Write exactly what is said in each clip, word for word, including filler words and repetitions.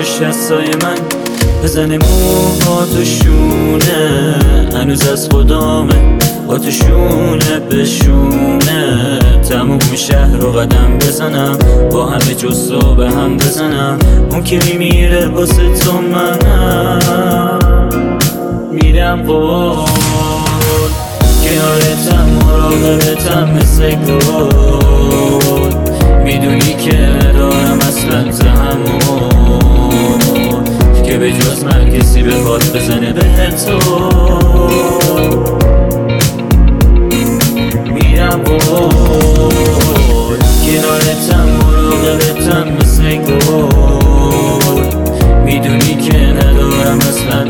پشت دستای من بزنه موها تو شونه، هنوز از خدامه با تو شونه بشونه. تموم شهر رو قدم بزنم، با همه جزا به هم بزنم. اون که میمیره واسه تو منم میرم بود کنارتم، مراقبتم مثل گل. میدونی که ندارم اصلا تحمل که به جز من کسی به پات بزنه به تو. میرم بود کنارتم، مراقبتم مثل گل. میدونی که ندارم اصلا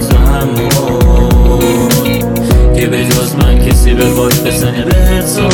تحمل که به جز من کسی به پات بزنه به تو.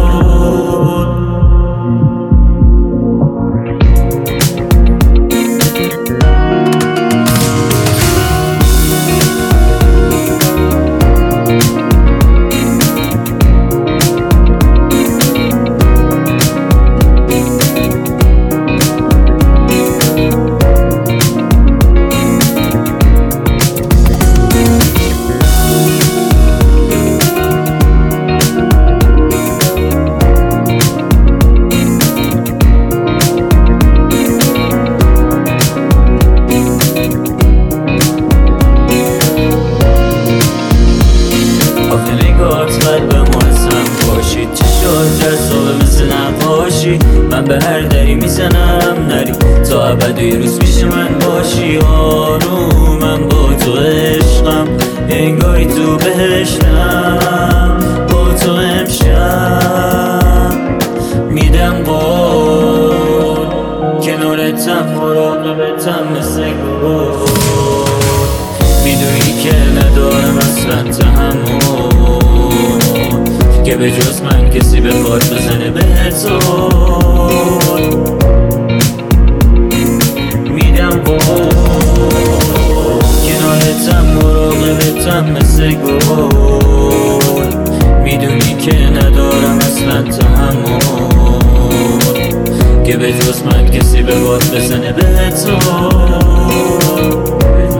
من به هر دری میزنم نری تا ابد یه روز پیش من باشی. آرومم با تو عشقم، انگاری تو بهشتم. با تو امشب میدم قول کنارتم، مراقبتم مثل گل. میدونی که ندارم اصلا تحمل که به جز من کسی به پات بزنه به تو. میدم بود کنارتم، مراقبتم مثل گل. میدونی که ندارم اصلا تحمل که به جز من کسی به پات بزنه به تو.